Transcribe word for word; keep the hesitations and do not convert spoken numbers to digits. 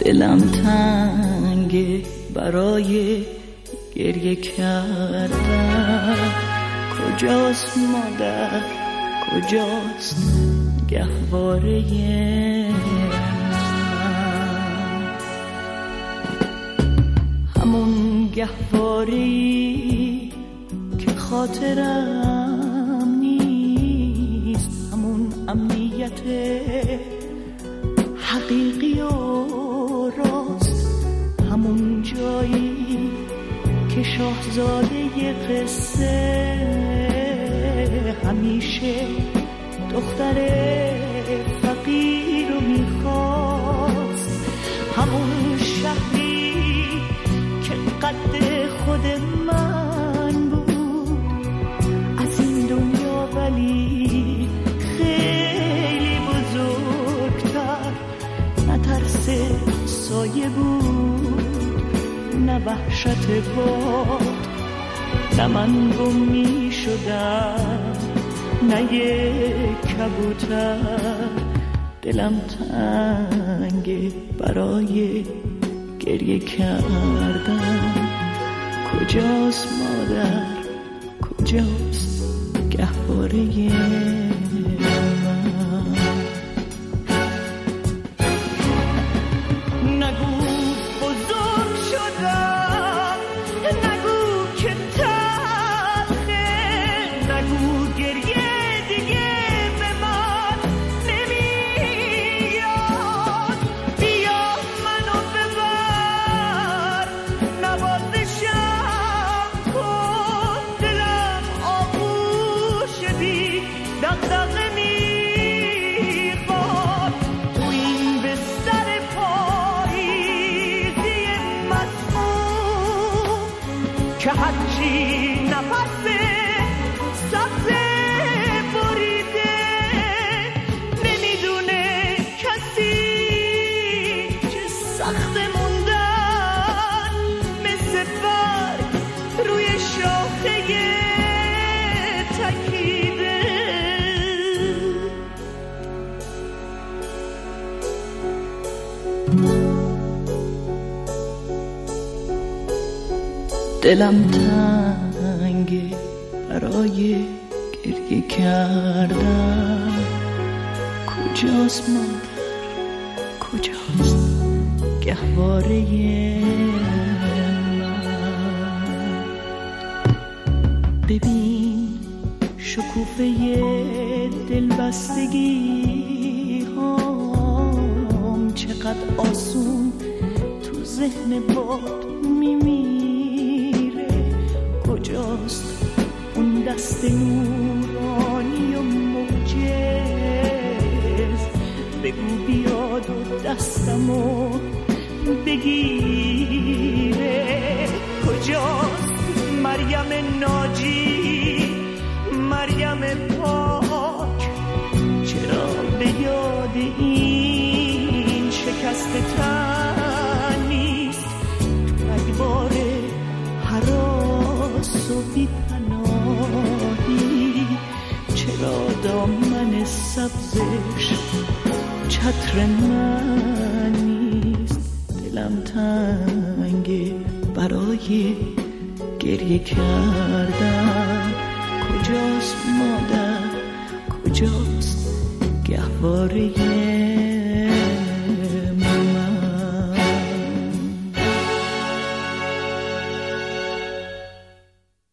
دلم تنگه برای گریه کردن. کجاست مادر، کجاست گهواره من؟ همون گهواره‌ای که خاطرم نیست، همون امنیت حقیقی و راست، همون جایی که شاهزاده قصه همیشه دختر فقیر رو میخواست، همون شهری که قد خود من بود از این دنیا، ولی خیلی بزرگتر، نه ترس سایه بود نه وحشت باد، نه من گم می شدم نه یک کبوتر. دلم تنگه برای گریه کردن. کجاست مادر، کجاست گهواره من؟ نگو بزرگ شدم، نگو که تلخه، نگو گریه دیگه به من نمیاد. بیا منو ببر، نوازشم کن، دلم آغوش بی دغدغه میخواد. تو این بستر پاییزی مسموم که هرچی نفس سبز بریده، نمیدونه کسی که سخت موندن مثل برگ روی شاخه تکیده. دلم تنگه برای گریه کردن. کجاست مادر، کجاست گهواره من؟ ببین شکوفه دلبستگی هام چقدر آسون تو ذهن باد میمیره. کجاست اون دست نورانی و موجز؟ بگو بیاد و دستمو بگیره. کجاست مریم ناجی، مریم پاک؟ چرا به یاد این شکست تن نیست؟ تو رگبار هراس و بی پناهی، چرا دامن سبزش چتر من نیست؟ دلم تنگه برای گریه کردن. کجاست مادر، کجاست گهواره